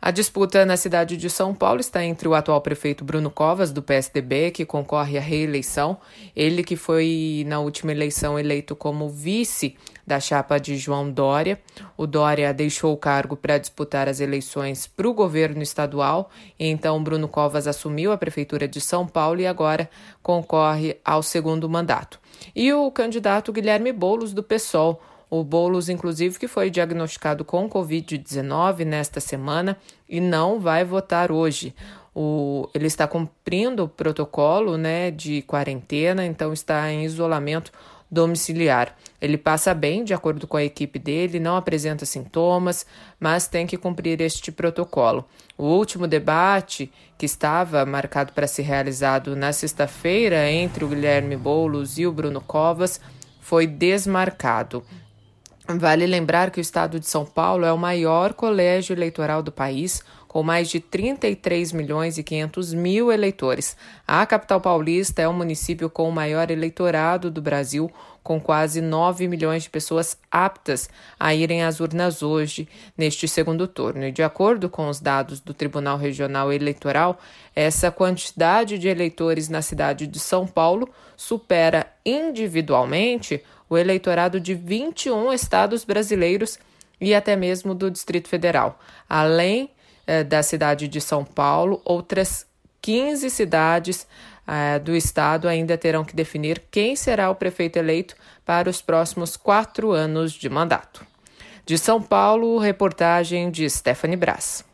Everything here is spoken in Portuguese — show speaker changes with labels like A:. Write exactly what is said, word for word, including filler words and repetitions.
A: A disputa na cidade de São Paulo está entre o atual prefeito Bruno Covas, do P S D B, que concorre à reeleição, ele que foi na última eleição eleito como vice da chapa de João Dória. O Dória deixou o cargo para disputar as eleições para o governo estadual, e então Bruno Covas assumiu a prefeitura de São Paulo e agora concorre ao segundo mandato. E o candidato Guilherme Boulos, do PSOL. O Boulos, inclusive, que foi diagnosticado com covid dezenove nesta semana e não vai votar hoje. O, ele está cumprindo o protocolo, né, de quarentena, então está em isolamento domiciliar. Ele passa bem, de acordo com a equipe dele, não apresenta sintomas, mas tem que cumprir este protocolo. O último debate, que estava marcado para ser realizado na sexta-feira entre o Guilherme Boulos e o Bruno Covas, foi desmarcado. Vale lembrar que o estado de São Paulo é o maior colégio eleitoral do país, com mais de trinta e três milhões e quinhentos mil eleitores. A capital paulista é o município com o maior eleitorado do Brasil, com quase nove milhões de pessoas aptas a irem às urnas hoje, neste segundo turno. E de acordo com os dados do Tribunal Regional Eleitoral, essa quantidade de eleitores na cidade de São Paulo supera individualmente o eleitorado de vinte e um estados brasileiros e até mesmo do Distrito Federal. Além eh, da cidade de São Paulo, outras quinze cidades eh, do estado ainda terão que definir quem será o prefeito eleito para os próximos quatro anos de mandato. De São Paulo, reportagem de Stephanie Brás.